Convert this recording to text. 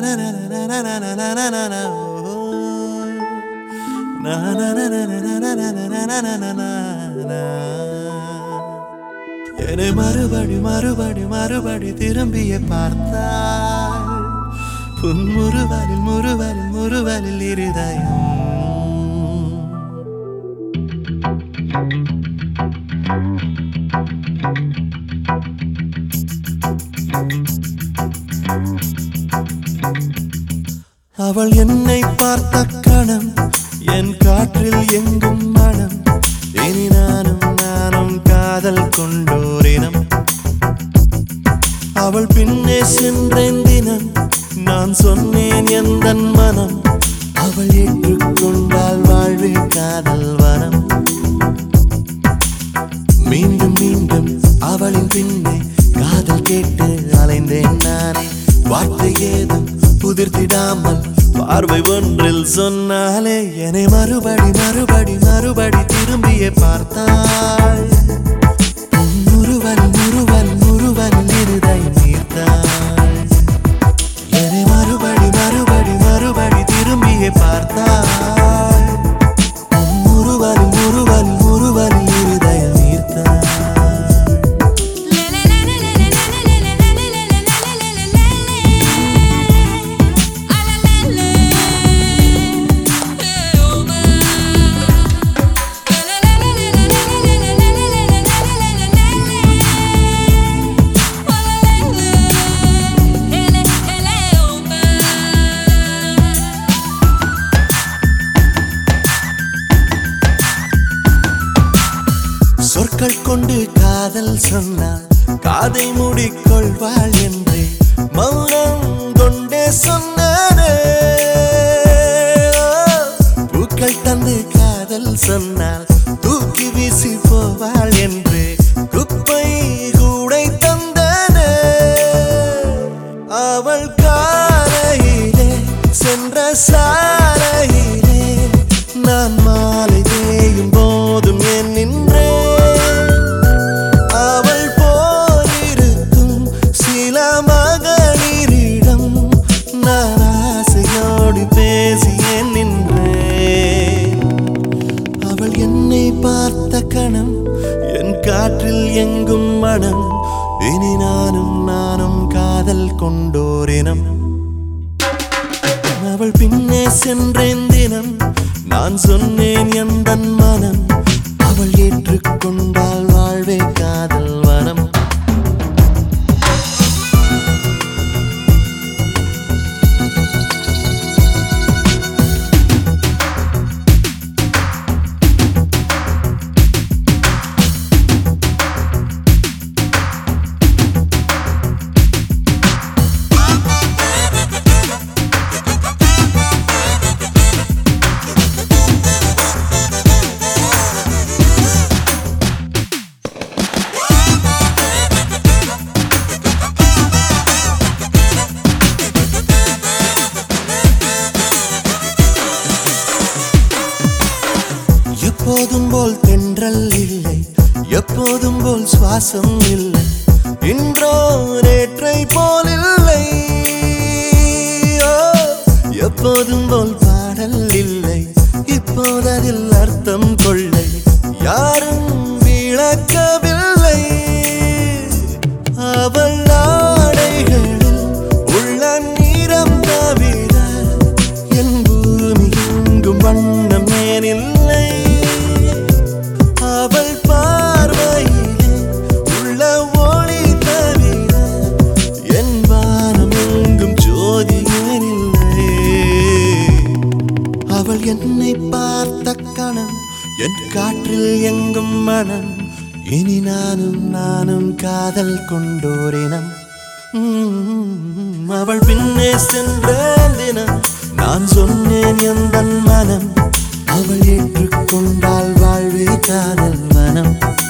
என்னை மறுபடி மறுபடி மறுபடி திரும்பிய பார்த்தால் உன் முறுவலில் முறுவலில் முறுவலில் இருதயம் அவள் என்னை பார்த்த கணம் என் காற்றில் எங்கும் மனம் இனி நானும் நானும் காதல் கொண்டோரினம் அவள் பின்னே சென்றேன் தினம் நான் சொன்னேன் எந்தன் மனம் அவள் ஏற்றுக்கொண்டால் வாழ்வில் காதல் வனம் மீண்டும் மீண்டும் அவளின் பின்னே காதல் கேட்டு அலைந்தேன் நானே வார்த்தை ஏதும் புதிர்த்திடாமல் பார்வை ஒன்றில் சொன்னாலே என்னை மறுபடி மறுபடி மறுபடி திரும்பிய பார்த்தாள் முறுவல் முறுவல் முறுவல் இருதயம் நீர்த்தாள் என்னை மறுபடி மறுபடி மறுபடி திரும்பிய பார்த்தாள் முறுவல் முறுவல் முறுவல் இருதயம் நீர்த்தாள் சொற்கள் கொண்டு காதல் சொன்னால் காதை மூடிக்கொள்வாள் என்று மௌனம் கொண்டே சொன்னானே பூக்கள் தந்து காதல் சொன்னால் தூக்கி வீசி போவாள் என்று குப்பை கூடை தந்தானே அவள் காலையிலே சென்ற சாலையிலே நான் மாலை தேயும் போதும் என் நின்றேன் பார்த்த கணம் என் காற்றில் எங்கும் மனம் இனி நானும் நானும் காதல் கொண்டோரினம் அவள் பின்னே சென்றேன் தினம் நான் சொன்னேன் எந்தன் மனம் அவள் ஏற்றுக்கொண்டால் வாழ்வே காதல் வனம் எப்போதும் போல் தென்றல் இல்லை எப்போதும் போல் சுவாசம் இல்லை இன்றோ நேற்றை போல் இல்லை எப்போதும் போல் பாடல் இல்லை இப்போததில் அர்த்தம் கொள்ளை யாரும் விளக்கவில்லை அவள் ஆடைகளில் உள்ள நீரம் தவிர என் பூமி எங்கும் வண்ணம் ஏனில்லை அவள் பார்வையிலே உள்ள ஒளி தவிர என் வானம் எங்கும் ஜோதி ஏனில்லை அவள் என்னை பார்த்த கணம் என் காற்றில் எங்கும் மனம் இனி நானும் நானும் காதல் கொண்டோரினம் அவள் பின்னே சென்றேன் தினம் நான் சொன்னேன் எந்தன் மனம் அவள் ஏற்றுக்கொண்டால் வாழ்வே காதல் வனம்